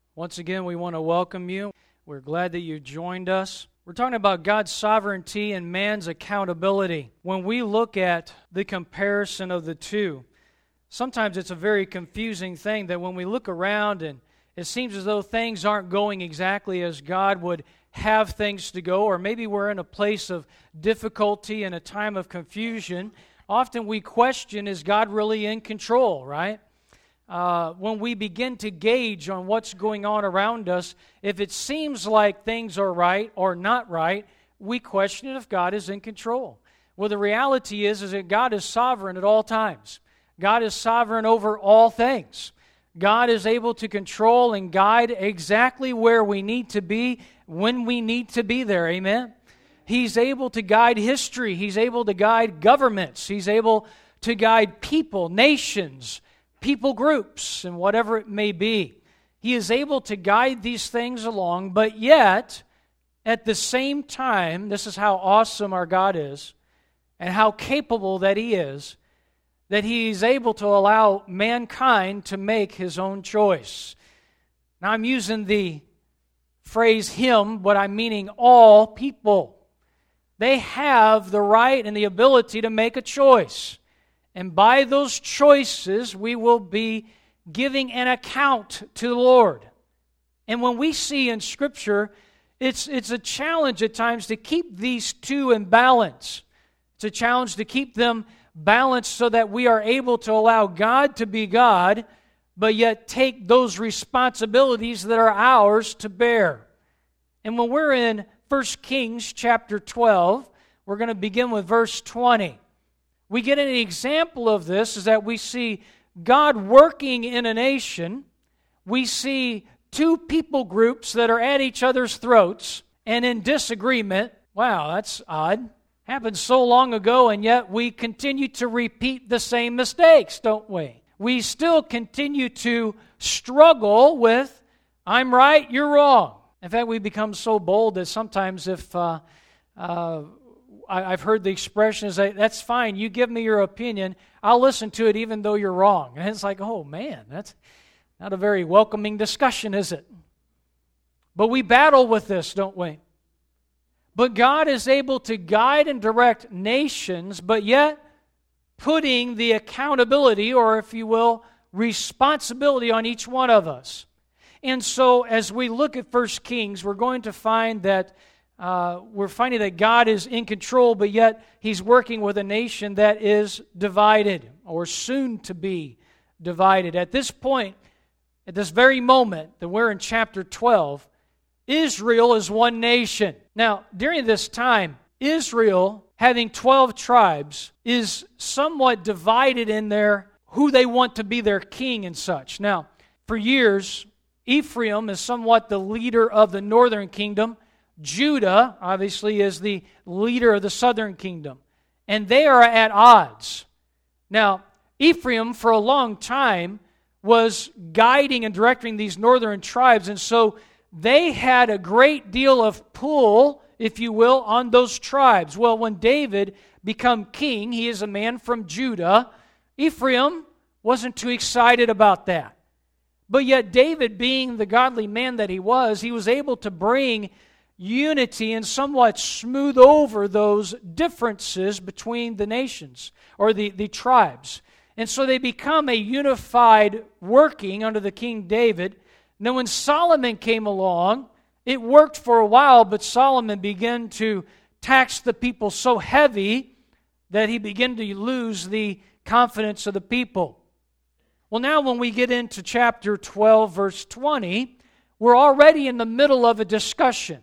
Once again, we want to welcome you. We're glad that you joined us. We're talking about God's sovereignty and man's accountability. When we look at the comparison of the two, sometimes it's a very confusing thing that when we look around and it seems as though things aren't going exactly as God would have things to go, or maybe we're in a place of difficulty and a time of confusion, often we question, is God really in control, right? When we begin to gauge on what's going on around us, if it seems like things are right or not right, we question if God is in control. Well, the reality is that God is sovereign at all times. God is sovereign over all things. God is able to control and guide exactly where we need to be when we need to be there. Amen? He's able to guide history. He's able to guide governments. He's able to guide people, nations, people groups, and whatever it may be. He is able to guide these things along, but yet, at the same time, this is how awesome our God is, and how capable that He is, that He's able to allow mankind to make his own choice. Now, I'm using the phrase him, but I'm meaning all people. They have the right and the ability to make a choice. And by those choices, we will be giving an account to the Lord. And when we see in Scripture, it's a challenge at times to keep these two in balance. It's a challenge to keep them balanced so that we are able to allow God to be God, but yet take those responsibilities that are ours to bear. And when we're in 1 Kings chapter 12, we're going to begin with verse 20. We get an example of this is that we see God working in a nation. We see two people groups that are at each other's throats and in disagreement. Wow, that's odd. Happened so long ago, and yet we continue to repeat the same mistakes, don't we? We still continue to struggle with, I'm right, you're wrong. In fact, we become so bold that sometimes if I've heard the expression is that, that's fine, you give me your opinion, I'll listen to it even though you're wrong. And it's like, oh man, that's not a very welcoming discussion, is it? But we battle with this, don't we? But God is able to guide and direct nations, but yet putting the accountability, or if you will, responsibility on each one of us. And so as we look at 1 Kings, we're going to find that we're finding that God is in control, but yet He's working with a nation that is divided, or soon to be divided. At this point, at this very moment that we're in chapter 12, Israel is one nation. Now, during this time, Israel, having 12 tribes, is somewhat divided in their who they want to be their king and such. Now, for years, Ephraim is somewhat the leader of the northern kingdom. Judah, obviously, is the leader of the southern kingdom. And they are at odds. Now, Ephraim, for a long time, was guiding and directing these northern tribes, and so they had a great deal of pull, if you will, on those tribes. Well, when David became king, he is a man from Judah. Ephraim wasn't too excited about that. But yet David, being the godly man that he was able to bring unity and somewhat smooth over those differences between the nations, or the tribes. And so they become a unified working under the King David. Now, when Solomon came along, it worked for a while, but Solomon began to tax the people so heavy that he began to lose the confidence of the people. Well, now when we get into chapter 12, verse 20, we're already in the middle of a discussion.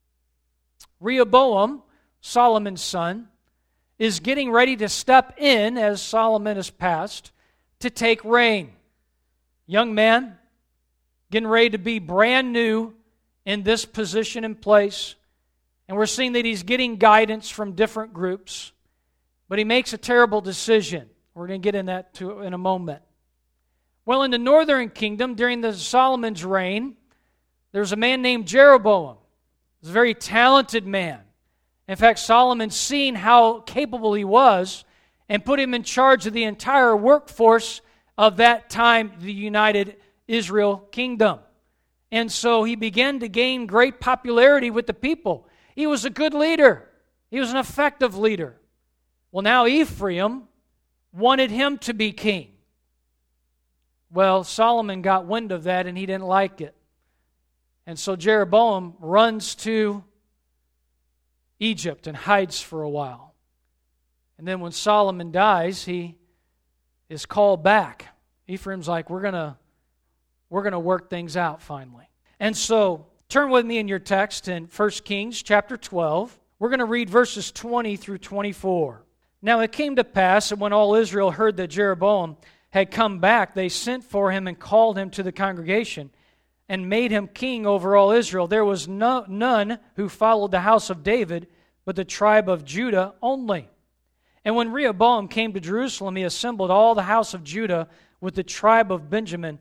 Rehoboam, Solomon's son, is getting ready to step in, as Solomon has passed, to take reign. Young man, getting ready to be brand new in this position and place. And we're seeing that he's getting guidance from different groups. But he makes a terrible decision. We're going to get in that in a moment. Well, in the northern kingdom, during the Solomon's reign, there's a man named Jeroboam. He's a very talented man. In fact, Solomon, seeing how capable he was, and put him in charge of the entire workforce of that time, the United Israel kingdom. And so he began to gain great popularity with the people. He was a good leader. He was an effective leader. Well, now Ephraim wanted him to be king. Well, Solomon got wind of that and he didn't like it. And so Jeroboam runs to Egypt and hides for a while. And then when Solomon dies, he is called back. Ephraim's like, we're going to work things out finally. And so turn with me in your text in 1 Kings chapter 12. We're going to read verses 20 through 24. Now it came to pass that when all Israel heard that Jeroboam had come back, they sent for him and called him to the congregation and made him king over all Israel. There was none who followed the house of David, but the tribe of Judah only. And when Rehoboam came to Jerusalem, he assembled all the house of Judah with the tribe of Benjamin,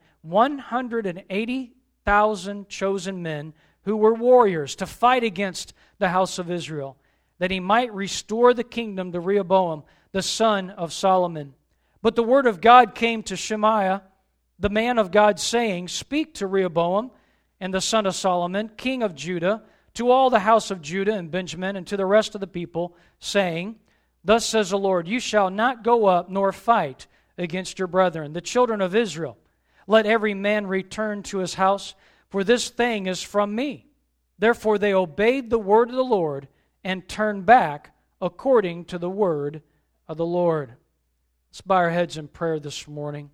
180,000 chosen men who were warriors to fight against the house of Israel, that he might restore the kingdom to Rehoboam, the son of Solomon. But the word of God came to Shemaiah, the man of God, saying, Speak to Rehoboam and the son of Solomon, king of Judah, to all the house of Judah and Benjamin, and to the rest of the people, saying, Thus says the Lord, You shall not go up nor fight against your brethren, the children of Israel. Let every man return to his house, for this thing is from me. Therefore they obeyed the word of the Lord and turned back according to the word of the Lord. Let's bow our heads in prayer this morning.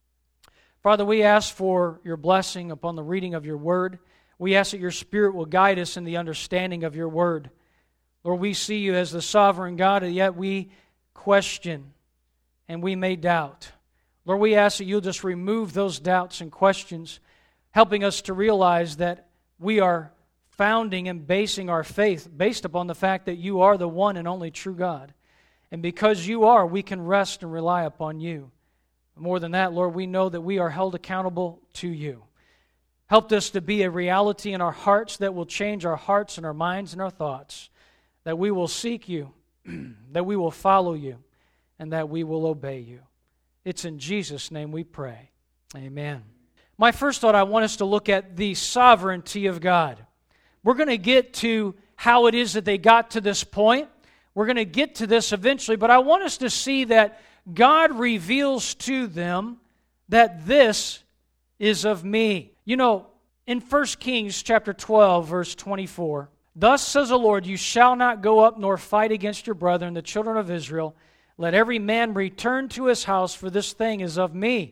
Father, we ask for your blessing upon the reading of your word. We ask that your Spirit will guide us in the understanding of your word. Lord, we see you as the sovereign God, and yet we question and we may doubt. Lord, we ask that you'll just remove those doubts and questions, helping us to realize that we are founding and basing our faith based upon the fact that you are the one and only true God. And because you are, we can rest and rely upon you. More than that, Lord, we know that we are held accountable to you. Help us to be a reality in our hearts that will change our hearts and our minds and our thoughts, that we will seek you, that we will follow you, and that we will obey you. It's in Jesus' name we pray. Amen. My first thought, I want us to look at the sovereignty of God. We're going to get to how it is that they got to this point. We're going to get to this eventually, but I want us to see that God reveals to them that this is of me. You know, in 1 Kings chapter 12, verse 24, Thus says the Lord, You shall not go up nor fight against your brethren, the children of Israel. Let every man return to his house, for this thing is of me.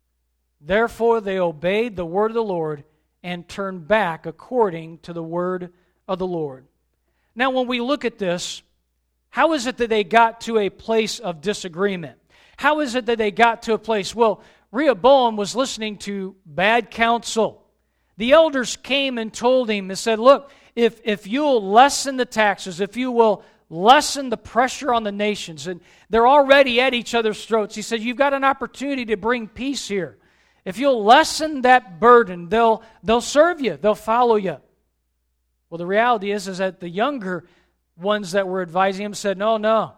Therefore they obeyed the word of the Lord and turned back according to the word of the Lord. Now when we look at this, how is it that they got to a place of disagreement? How is it that they got to a place? Well, Rehoboam was listening to bad counsel. The elders came and told him and said, Look, if you'll lessen the taxes, if you will lessen the pressure on the nations, and they're already at each other's throats. He said, you've got an opportunity to bring peace here. If you'll lessen that burden, they'll serve you, they'll follow you. Well, the reality is that the younger ones that were advising him said, no,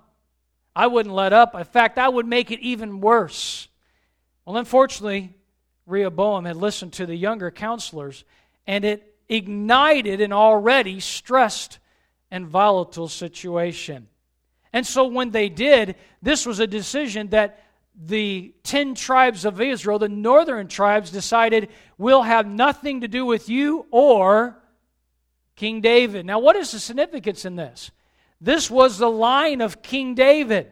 I wouldn't let up. In fact, I would make it even worse. Well, unfortunately, Rehoboam had listened to the younger counselors, and it ignited an already stressed and volatile situation. And so when they did, this was a decision that the 10 tribes of Israel, the northern tribes, decided, we'll have nothing to do with you or King David. Now, what is the significance in this? This was the line of King David.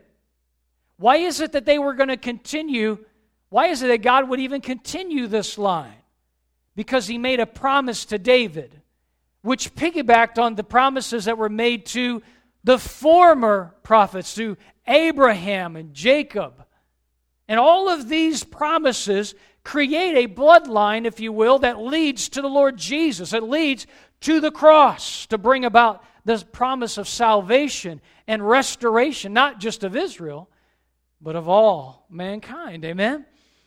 Why is it that they were going to continue? Why is it that God would even continue this line? Because he made a promise to David, which piggybacked on the promises that were made to the former prophets, to Abraham and Jacob. And all of these promises create a bloodline, if you will, that leads to the Lord Jesus. It leads to the cross to bring about this promise of salvation and restoration, not just of Israel, but of all mankind. Amen?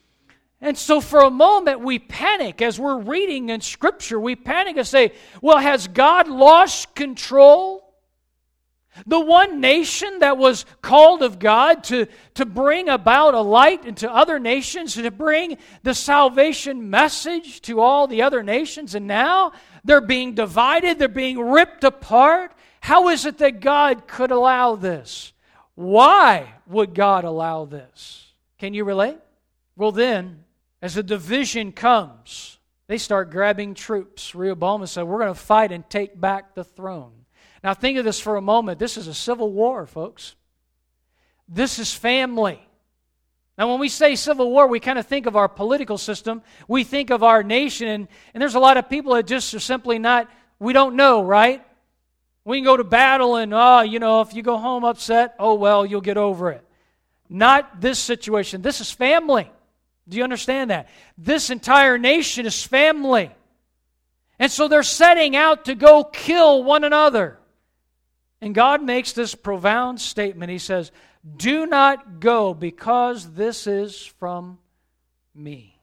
And so for a moment we panic as we're reading in Scripture. We panic and say, well, has God lost control? The one nation that was called of God to bring about a light into other nations, to bring the salvation message to all the other nations. And now they're being divided, they're being ripped apart. How is it that God could allow this? Why would God allow this? Can you relate? Well then, as the division comes, they start grabbing troops. Rehoboam said, we're going to fight and take back the throne. Now think of this for a moment. This is a civil war, folks. This is family. Now when we say civil war, we kind of think of our political system. We think of our nation, and there's a lot of people that just are simply not, we don't know, right? We can go to battle and, if you go home upset, oh well, you'll get over it. Not this situation. This is family. Do you understand that? This entire nation is family. And so they're setting out to go kill one another. And God makes this profound statement. He says, do not go because this is from me.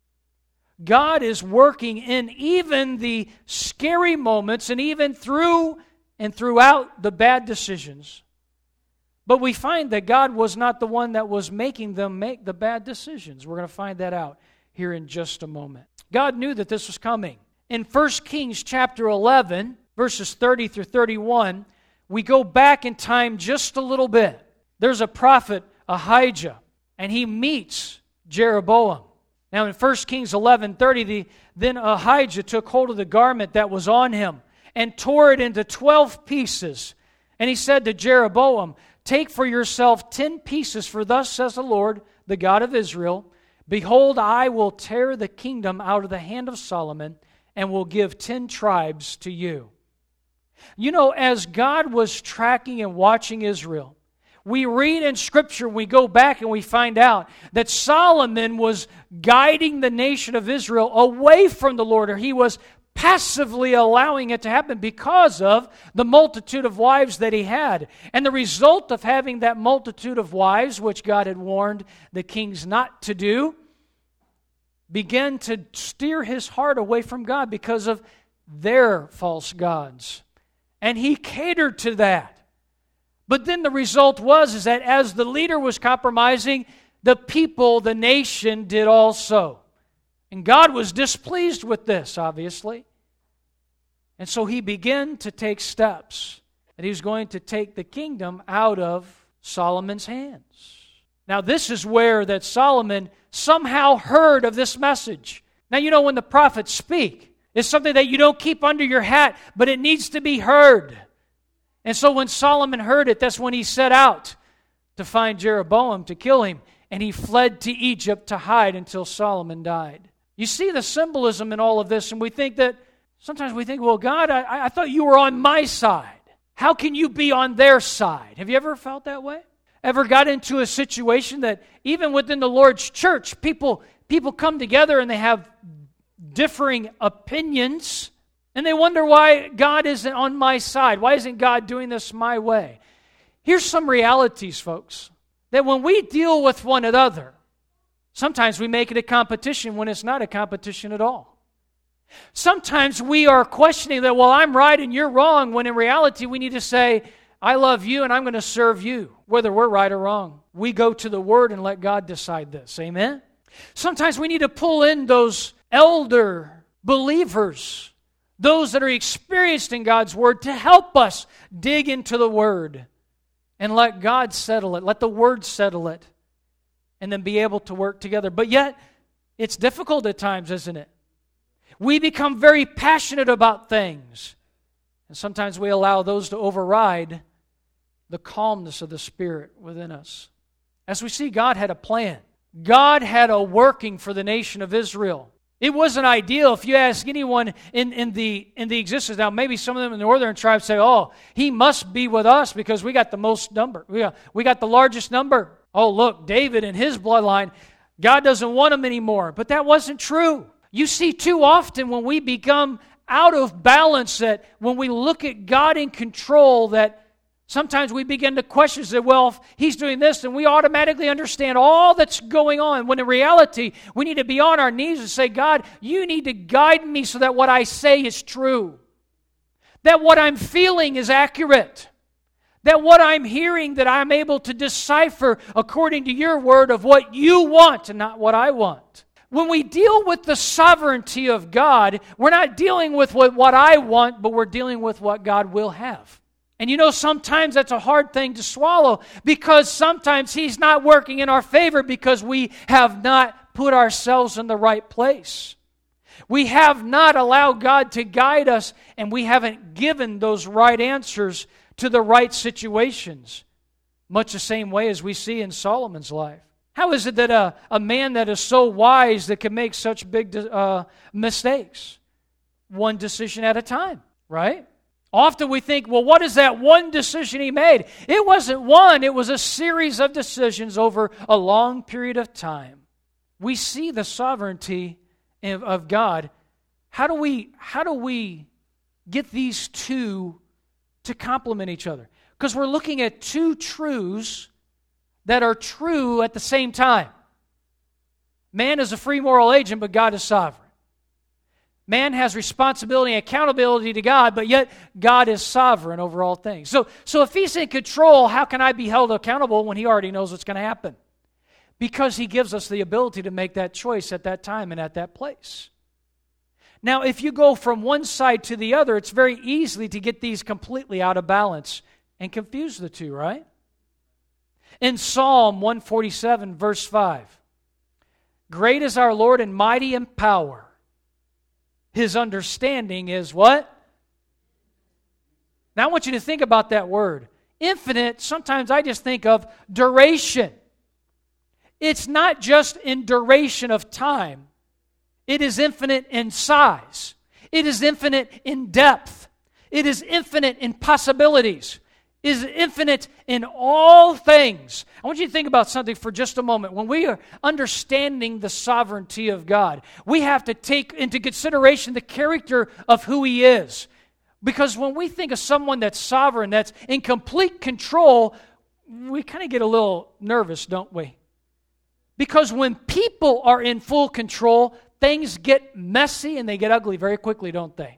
God is working in even the scary moments and even through and throughout the bad decisions. But we find that God was not the one that was making them make the bad decisions. We're going to find that out here in just a moment. God knew that this was coming. In 1 Kings chapter 11, verses 30 through 31, we go back in time just a little bit. There's a prophet, Ahijah, and he meets Jeroboam. Now in 1 Kings 11:30, then Ahijah took hold of the garment that was on him and tore it into 12 pieces. And he said to Jeroboam, take for yourself 10 pieces, for thus says the Lord, the God of Israel, behold, I will tear the kingdom out of the hand of Solomon and will give 10 tribes to you. You know, as God was tracking and watching Israel, we read in Scripture, we go back and we find out that Solomon was guiding the nation of Israel away from the Lord, or he was passively allowing it to happen because of the multitude of wives that he had. And the result of having that multitude of wives, which God had warned the kings not to do, began to steer his heart away from God because of their false gods. And he catered to that. But then the result was that as the leader was compromising, the people, the nation, did also. And God was displeased with this, obviously. And so he began to take steps. And he was going to take the kingdom out of Solomon's hands. Now this is where that Solomon somehow heard of this message. Now you know when the prophets speak, it's something that you don't keep under your hat, but it needs to be heard. And so when Solomon heard it, that's when he set out to find Jeroboam to kill him. And he fled to Egypt to hide until Solomon died. You see the symbolism in all of this, and sometimes we think, well, God, I thought you were on my side. How can you be on their side? Have you ever felt that way? Ever got into a situation that even within the Lord's church, people come together and they have differing opinions, and they wonder why God isn't on my side. Why isn't God doing this my way? Here's some realities, folks, that when we deal with one another, sometimes we make it a competition when it's not a competition at all. Sometimes we are questioning that, well, I'm right and you're wrong, when in reality we need to say, I love you and I'm going to serve you, whether we're right or wrong. We go to the Word and let God decide this. Amen? Sometimes we need to pull in those elder believers, those that are experienced in God's Word, to help us dig into the Word and let God settle it, let the Word settle it, and then be able to work together. But yet, it's difficult at times, isn't it? We become very passionate about things, and sometimes we allow those to override the calmness of the Spirit within us. As we see, God had a plan. God had a working for the nation of Israel. It wasn't ideal. If you ask anyone in the existence now, maybe some of them in the northern tribes say, oh, he must be with us because we got the most number. We got the largest number. Oh, look, David and his bloodline, God doesn't want them anymore. But that wasn't true. You see too often when we become out of balance, that when we look at God in control, that sometimes we begin to question, say, well, if he's doing this, then we automatically understand all that's going on. When in reality, we need to be on our knees and say, God, you need to guide me so that what I say is true. That what I'm feeling is accurate. That what I'm hearing, that I'm able to decipher according to your word of what you want and not what I want. When we deal with the sovereignty of God, we're not dealing with what I want, but we're dealing with what God will have. And you know, sometimes that's a hard thing to swallow because sometimes He's not working in our favor because we have not put ourselves in the right place. We have not allowed God to guide us, and we haven't given those right answers to the right situations. Much the same way as we see in Solomon's life. How is it that a man that is so wise that can make such big mistakes? One decision at a time, right? Often we think, well, what is that one decision he made? It wasn't one, it was a series of decisions over a long period of time. We see the sovereignty of God. How do we get these two to complement each other? Because we're looking at two truths that are true at the same time. Man is a free moral agent, but God is sovereign. Man has responsibility and accountability to God, but yet God is sovereign over all things. So if He's in control, how can I be held accountable when He already knows what's going to happen? Because He gives us the ability to make that choice at that time and at that place. Now, if you go from one side to the other, it's very easy to get these completely out of balance and confuse the two, right? In Psalm 147, verse 5, great is our Lord and mighty in power. His understanding is what? Now I want you to think about that word. Infinite, sometimes I just think of duration. It's not just in duration of time. It is infinite in size. It is infinite in depth. It is infinite in possibilities. It is infinite in all things. I want you to think about something for just a moment. When we are understanding the sovereignty of God, we have to take into consideration the character of who He is. Because when we think of someone that's sovereign, that's in complete control, we kind of get a little nervous, don't we? Because when people are in full control, things get messy and they get ugly very quickly, don't they?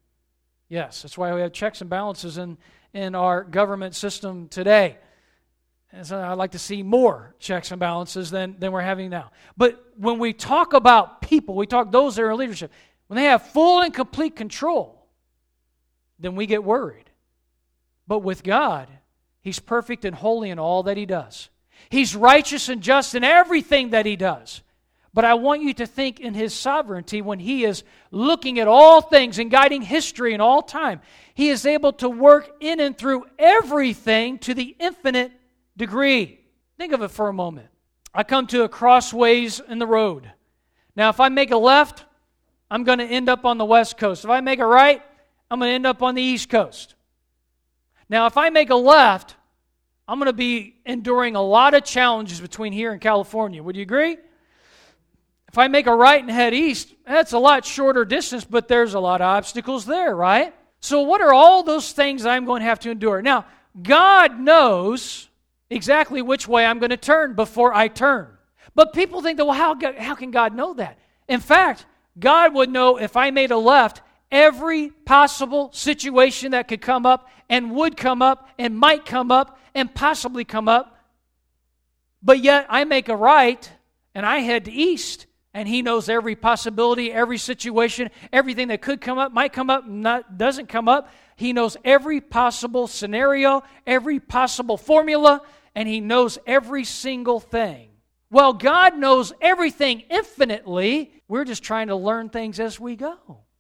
Yes, that's why we have checks and balances in our government system today. And so I'd like to see more checks and balances than we're having now. But when we talk about people, we talk those that are in leadership, when they have full and complete control, then we get worried. But with God, He's perfect and holy in all that He does. He's righteous and just in everything that He does. But I want you to think in His sovereignty when He is looking at all things and guiding history in all time. He is able to work in and through everything to the infinite degree. Think of it for a moment. I come to a crossways in the road. Now, if I make a left, I'm going to end up on the west coast. If I make a right, I'm going to end up on the east coast. Now, if I make a left, I'm going to be enduring a lot of challenges between here and California. Would you agree? If I make a right and head east, that's a lot shorter distance, but there's a lot of obstacles there, right? So what are all those things I'm going to have to endure? Now, God knows exactly which way I'm going to turn before I turn. But people think that, well, how can God know that? In fact, God would know if I made a left, every possible situation that could come up and would come up and might come up and possibly come up. But yet I make a right and I head east. And He knows every possibility, every situation, everything that could come up, might come up, doesn't come up. He knows every possible scenario, every possible formula, and He knows every single thing. Well, God knows everything infinitely. We're just trying to learn things as we go.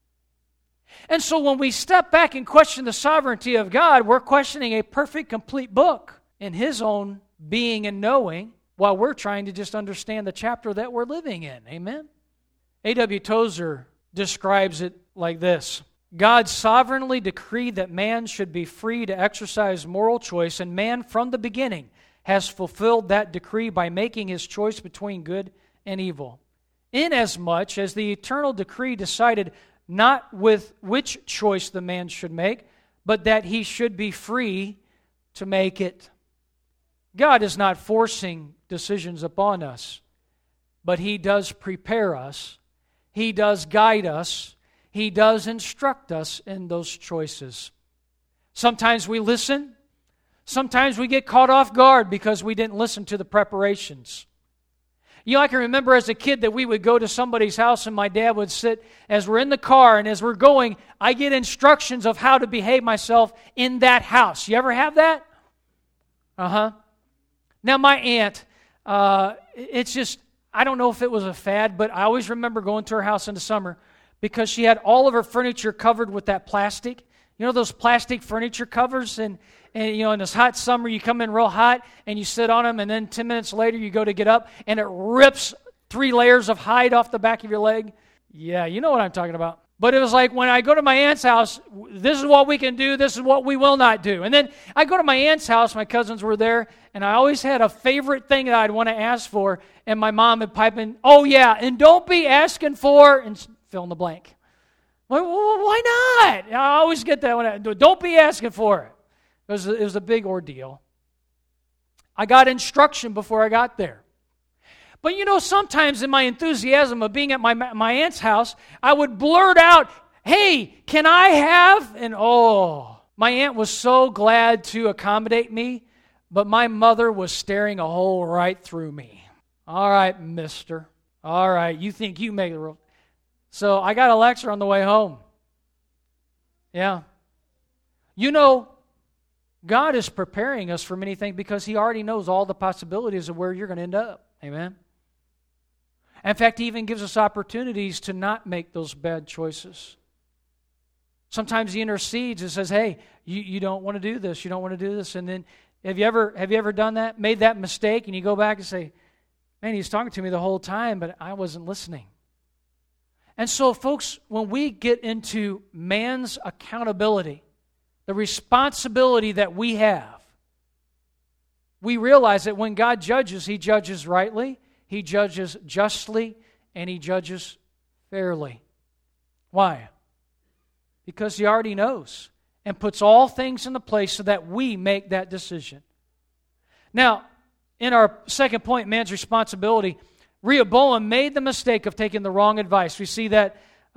And so when we step back and question the sovereignty of God, we're questioning a perfect, complete book in His own being and knowing, while we're trying to just understand the chapter that we're living in. Amen? A.W. Tozer describes it like this. God sovereignly decreed that man should be free to exercise moral choice, and man from the beginning has fulfilled that decree by making his choice between good and evil. Inasmuch as the eternal decree decided not with which choice the man should make, but that he should be free to make it. God is not forcing decisions upon us, but He does prepare us. He does guide us. He does instruct us in those choices. Sometimes we listen. Sometimes we get caught off guard because we didn't listen to the preparations. You know, I can remember as a kid that we would go to somebody's house and my dad would sit, as we're in the car and as we're going, I get instructions of how to behave myself in that house. You ever have that? Now my aunt, it's just, I don't know if it was a fad, but I always remember going to her house in the summer because she had all of her furniture covered with that plastic. You know those plastic furniture covers? And you know, in this hot summer, you come in real hot and you sit on them, and then 10 minutes later you go to get up and it rips 3 layers of hide off the back of your leg. Yeah, you know what I'm talking about. But it was like when I go to my aunt's house, this is what we can do, this is what we will not do. And then I go to my aunt's house, my cousins were there, and I always had a favorite thing that I'd want to ask for, and my mom would pipe in, oh yeah, and don't be asking for, and fill in the blank. Well, why not? I always get that when don't be asking for it. It was a big ordeal. I got instruction before I got there. But you know, sometimes in my enthusiasm of being at my aunt's house, I would blurt out, hey, can I have? And my aunt was so glad to accommodate me, but my mother was staring a hole right through me. All right, mister. All right, you think you make the rule. So I got a lecture on the way home. Yeah. You know, God is preparing us for many things because He already knows all the possibilities of where you're going to end up. Amen? In fact, He even gives us opportunities to not make those bad choices. Sometimes He intercedes and says, hey, you don't want to do this, you don't want to do this. And then, have you ever done that, made that mistake, and you go back and say, man, He's talking to me the whole time, but I wasn't listening. And so, folks, when we get into man's accountability, the responsibility that we have, we realize that when God judges, He judges rightly, He judges justly, and He judges fairly. Why? Because He already knows and puts all things into place so that we make that decision. Now, in our second point, man's responsibility, Rehoboam made the mistake of taking the wrong advice. We see that,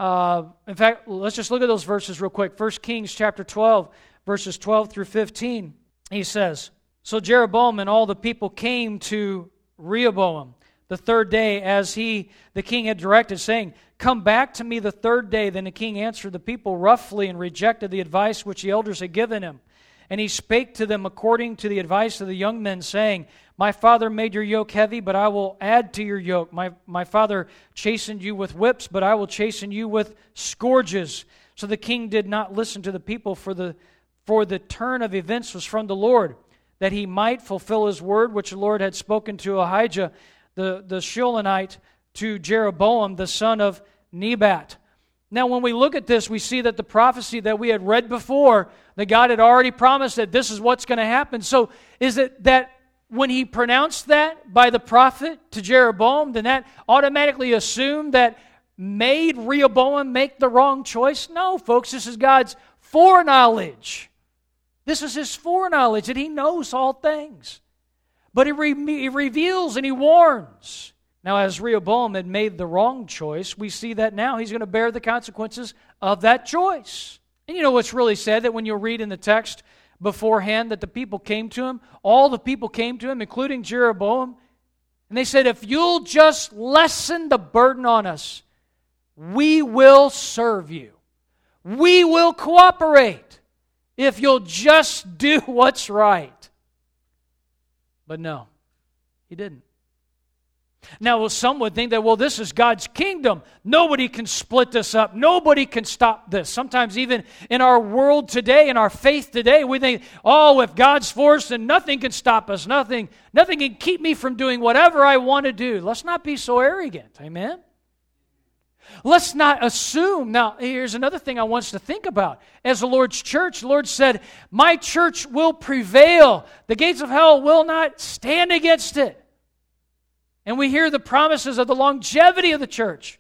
in fact, let's just look at those verses real quick. 1 Kings chapter 12, verses 12 through 15. He says, so Jeroboam and all the people came to Rehoboam the third day as the king had directed, saying, come back to me the third day. Then the king answered the people roughly and rejected the advice which the elders had given him. And he spake to them according to the advice of the young men, saying, my father made your yoke heavy, but I will add to your yoke. My father chastened you with whips, but I will chasten you with scourges. So the king did not listen to the people, for the turn of events was from the Lord, that he might fulfill his word, which the Lord had spoken to Ahijah the Shilonite, to Jeroboam the son of Nebat. Now, when we look at this, we see that the prophecy that we had read before, that God had already promised that this is what's going to happen. So is it that when He pronounced that by the prophet to Jeroboam, then that automatically assumed that made Rehoboam make the wrong choice? No, folks, this is God's foreknowledge. This is His foreknowledge, that He knows all things. But He reveals and He warns. Now, as Rehoboam had made the wrong choice, we see that now he's going to bear the consequences of that choice. And you know what's really sad? That when you read in the text beforehand that the people came to him, all the people came to him, including Jeroboam, and they said, if you'll just lessen the burden on us, we will serve you. We will cooperate if you'll just do what's right. But no, he didn't. Now, some would think that, well, this is God's kingdom. Nobody can split this up. Nobody can stop this. Sometimes even in our world today, in our faith today, we think, oh, if God's for us, then nothing can stop us. Nothing can keep me from doing whatever I want to do. Let's not be so arrogant. Amen? Let's not assume. Now, here's another thing I want us to think about. As the Lord's church, the Lord said, my church will prevail. The gates of hell will not stand against it. And we hear the promises of the longevity of the church.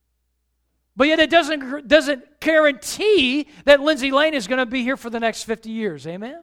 But yet it doesn't guarantee that Lindsay Lane is going to be here for the next 50 years. Amen?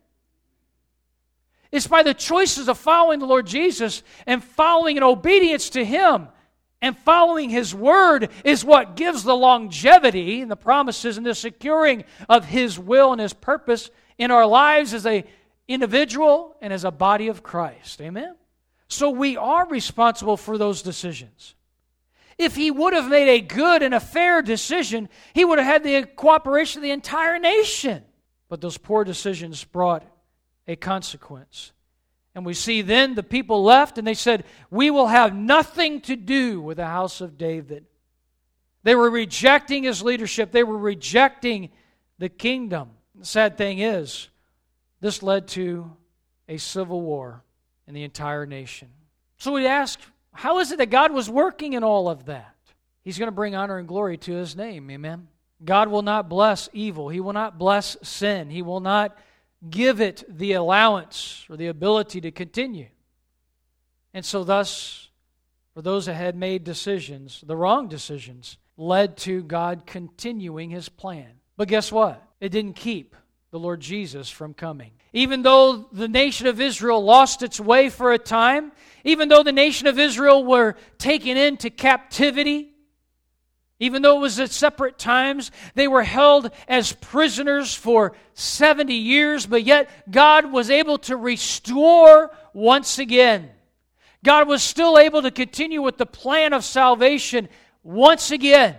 It's by the choices of following the Lord Jesus and following in obedience to Him and following His Word is what gives the longevity and the promises and the securing of His will and His purpose in our lives as a individual and as a body of Christ. Amen? So we are responsible for those decisions. If he would have made a good and a fair decision, he would have had the cooperation of the entire nation. But those poor decisions brought a consequence. And we see then the people left and they said, we will have nothing to do with the house of David. They were rejecting his leadership. They were rejecting the kingdom. The sad thing is, this led to a civil war in the entire nation. So we ask, how is it that God was working in all of that? He's going to bring honor and glory to His name. Amen. God will not bless evil. He will not bless sin. He will not give it the allowance or the ability to continue. And so thus, for those that had made decisions, the wrong decisions, led to God continuing His plan. But guess what? It didn't keep the Lord Jesus from coming. Even though the nation of Israel lost its way for a time, even though the nation of Israel were taken into captivity, even though it was at separate times, they were held as prisoners for 70 years, but yet God was able to restore once again. God was still able to continue with the plan of salvation once again.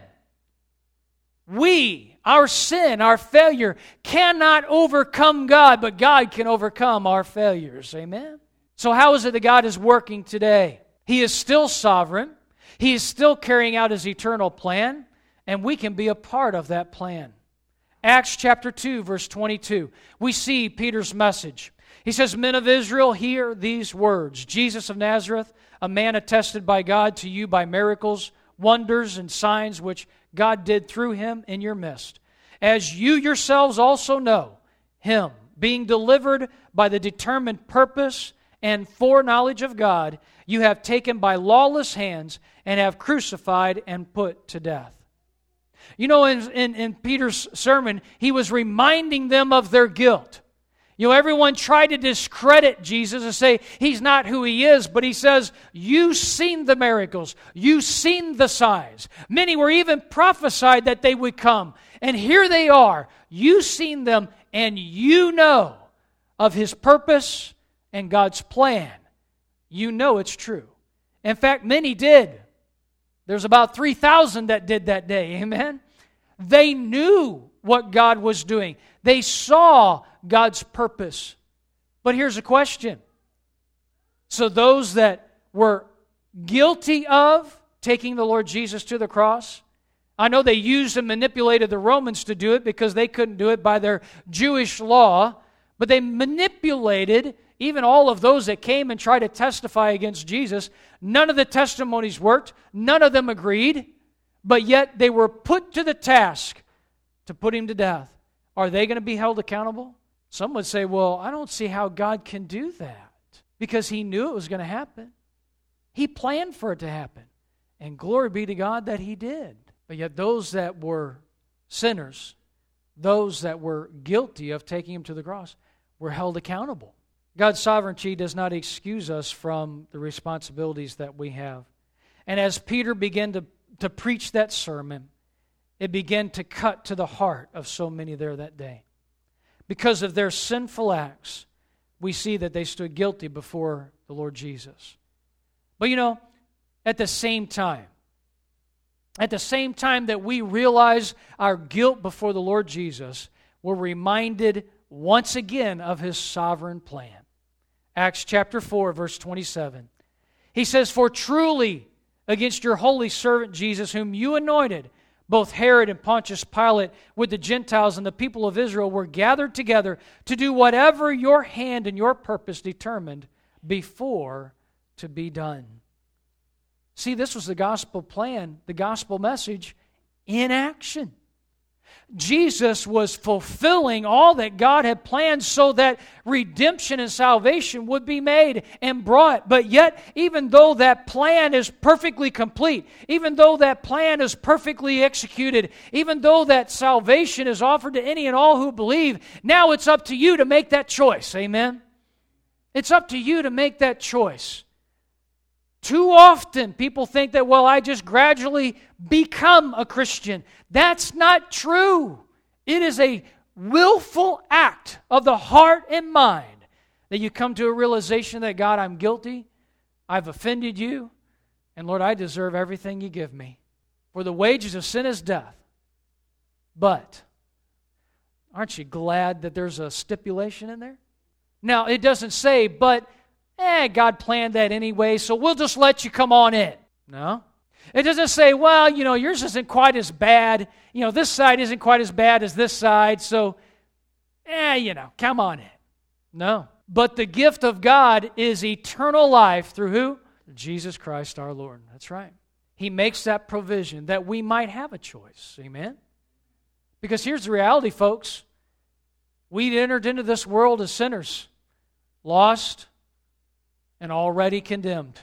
Our sin, our failure, cannot overcome God, but God can overcome our failures. Amen? So how is it that God is working today? He is still sovereign. He is still carrying out His eternal plan, and we can be a part of that plan. Acts chapter 2, verse 22, we see Peter's message. He says, Men of Israel, hear these words. Jesus of Nazareth, a man attested by God to you by miracles, wonders, and signs which God did through Him in your midst. As you yourselves also know, Him, being delivered by the determined purpose and foreknowledge of God, you have taken by lawless hands and have crucified and put to death. You know, in Peter's sermon, he was reminding them of their guilt. You know, everyone tried to discredit Jesus and say He's not who He is, but He says, you've seen the miracles, you've seen the signs. Many were even prophesied that they would come. And here they are. You've seen them, and you know of His purpose and God's plan. You know it's true. In fact, many did. There's about 3,000 that did that day. Amen? They knew what God was doing. They saw God's purpose. But here's a question. So those that were guilty of taking the Lord Jesus to the cross, I know they used and manipulated the Romans to do it because they couldn't do it by their Jewish law, but they manipulated even all of those that came and tried to testify against Jesus. None of the testimonies worked. None of them agreed, but yet they were put to the task to put Him to death. Are they going to be held accountable? Some would say, well, I don't see how God can do that because He knew it was going to happen. He planned for it to happen. And glory be to God that He did. But yet those that were sinners, those that were guilty of taking Him to the cross, were held accountable. God's sovereignty does not excuse us from the responsibilities that we have. And as Peter began to preach that sermon, it began to cut to the heart of so many there that day. Because of their sinful acts, we see that they stood guilty before the Lord Jesus. But you know, at the same time that we realize our guilt before the Lord Jesus, we're reminded once again of His sovereign plan. Acts chapter 4, verse 27. He says, For truly against your holy servant Jesus, whom you anointed, both Herod and Pontius Pilate with the Gentiles and the people of Israel were gathered together to do whatever your hand and your purpose determined before to be done. See, this was the gospel plan, the gospel message in action. Jesus was fulfilling all that God had planned so that redemption and salvation would be made and brought. But yet, even though that plan is perfectly complete, even though that plan is perfectly executed, even though that salvation is offered to any and all who believe, now it's up to you to make that choice. Amen? It's up to you to make that choice. Too often people think that, well, I just gradually become a Christian. That's not true. It is a willful act of the heart and mind That you come to a realization that, God, I'm guilty, I've offended you, and Lord, I deserve everything you give me. For the wages of sin is death. But, aren't you glad that there's a stipulation in there? Now, it doesn't say, but, God planned that anyway, so we'll just let you come on in. No. It doesn't say, well, yours isn't quite as bad. This side isn't quite as bad as this side, so, come on in. No. But the gift of God is eternal life through who? Jesus Christ our Lord. That's right. He makes that provision that we might have a choice. Amen? Because here's the reality, folks. We entered into this world as sinners, lost and already condemned.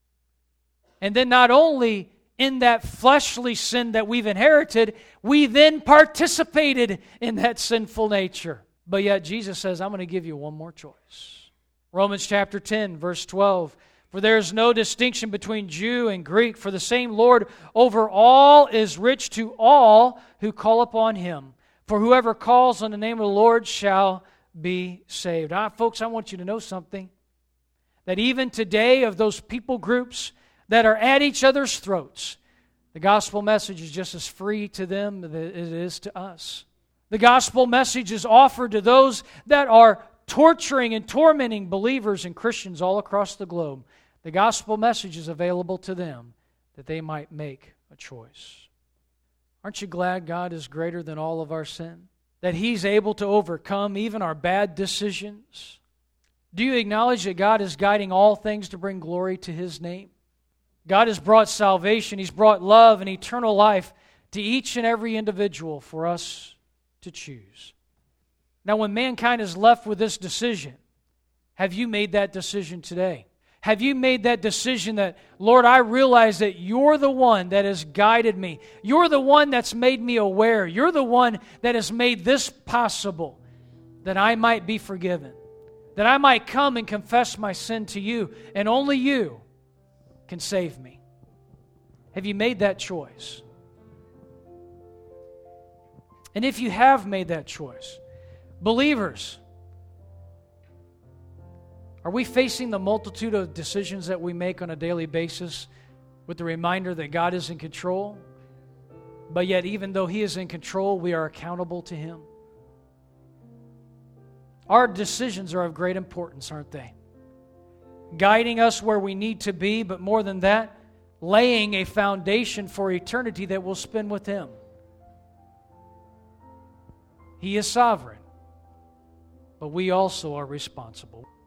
And then not only in that fleshly sin that we've inherited, we then participated in that sinful nature. But yet Jesus says, I'm going to give you one more choice. Romans chapter 10, verse 12. For there is no distinction between Jew and Greek, for the same Lord over all is rich to all who call upon Him. For whoever calls on the name of the Lord shall be saved. Folks, I want you to know something. That even today, of those people groups that are at each other's throats, the gospel message is just as free to them as it is to us. The gospel message is offered to those that are torturing and tormenting believers and Christians all across the globe. The gospel message is available to them that they might make a choice. Aren't you glad God is greater than all of our sin? That He's able to overcome even our bad decisions? Do you acknowledge that God is guiding all things to bring glory to His name? God has brought salvation. He's brought love and eternal life to each and every individual for us to choose. Now, when mankind is left with this decision, have you made that decision today? Have you made that decision that, Lord, I realize that You're the one that has guided me. You're the one that's made me aware. You're the one that has made this possible, that I might be forgiven, that I might come and confess my sin to You, and only You can save me. Have you made that choice? And if you have made that choice, believers, are we facing the multitude of decisions that we make on a daily basis with the reminder that God is in control? But yet, even though He is in control, we are accountable to Him. Our decisions are of great importance, aren't they? Guiding us where we need to be, but more than that, laying a foundation for eternity that we'll spend with Him. He is sovereign, but we also are responsible.